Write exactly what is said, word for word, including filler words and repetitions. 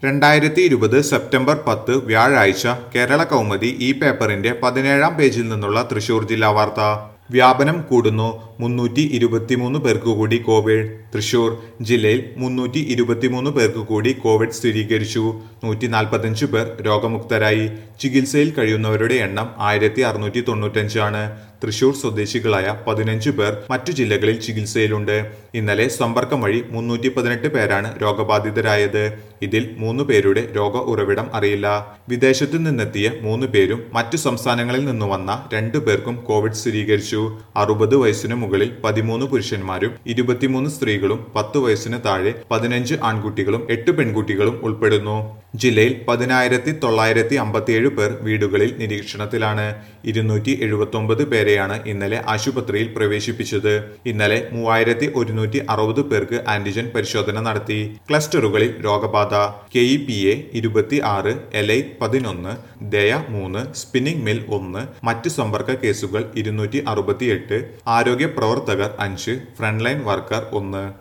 രണ്ടായിരത്തി ഇരുപത് സെപ്റ്റംബർ പത്ത് വ്യാഴാഴ്ച കേരള കൗമുദി ഈ പേപ്പറിന്റെ പതിനേഴാം പേജിൽ നിന്നുള്ള തൃശൂർ ജില്ലാ വാർത്ത. വ്യാപനം കൂടുന്നു, മുന്നൂറ്റി ഇരുപത്തിമൂന്ന് പേർക്ക് കൂടി കോവിഡ്. തൃശൂർ ജില്ലയിൽ മുന്നൂറ്റി ഇരുപത്തിമൂന്ന് പേർക്ക് കൂടി കോവിഡ് സ്ഥിരീകരിച്ചു. നൂറ്റി നാൽപ്പത്തഞ്ച് പേർ രോഗമുക്തരായി. ചികിത്സയിൽ കഴിയുന്നവരുടെ എണ്ണം ആയിരത്തി അറുന്നൂറ്റി തൊണ്ണൂറ്റഞ്ചാണ്. തൃശൂർ സ്വദേശികളായ പതിനഞ്ച് പേർ മറ്റു ജില്ലകളിൽ ചികിത്സയിലുണ്ട്. ഇന്നലെ സമ്പർക്കം വഴി മുന്നൂറ്റി പതിനെട്ട് പേരാണ് രോഗബാധിതരായത്. ഇതിൽ മൂന്ന് പേരുടെ രോഗ ഉറവിടം അറിയില്ല. വിദേശത്തു നിന്നെത്തിയ മൂന്ന് പേരും മറ്റു സംസ്ഥാനങ്ങളിൽ നിന്നു വന്ന രണ്ടു പേർക്കും കോവിഡ് സ്ഥിരീകരിച്ചു. അറുപത് വയസ്സിനു മുകളിൽ പതിമൂന്ന് പുരുഷന്മാരും ഇരുപത്തിമൂന്ന് സ്ത്രീകളും പത്ത് വയസ്സിന് താഴെ പതിനഞ്ച് ആൺകുട്ടികളും എട്ട് പെൺകുട്ടികളും ഉൾപ്പെടുന്നു. ജില്ലയിൽ പതിനായിരത്തി തൊള്ളായിരത്തി അമ്പത്തിയേഴ് പേർ വീടുകളിൽ നിരീക്ഷണത്തിലാണ്. ഇരുന്നൂറ്റി എഴുപത്തി ഒമ്പത് പേരെയാണ് ഇന്നലെ ആശുപത്രിയിൽ പ്രവേശിപ്പിച്ചത്. ഇന്നലെ മൂവായിരത്തി ഒരുന്നൂറ്റി അറുപത് പേർക്ക് ആന്റിജൻ പരിശോധന നടത്തി. ക്ലസ്റ്ററുകളിൽ രോഗബാധ കെ ഇ പി എ ഇരുപത്തി ആറ്, എലൈറ്റ് പതിനൊന്ന്, ദയ മൂന്ന്, സ്പിന്നിംഗ് മിൽ ഒന്ന്. മറ്റ് സമ്പർക്ക കേസുകൾ ഇരുന്നൂറ്റി അറുപത്തി എട്ട്. ആരോഗ്യ പ്രവർത്തകർ അഞ്ച്, ഫ്രണ്ട്ലൈൻ വർക്കർ ഒന്ന്.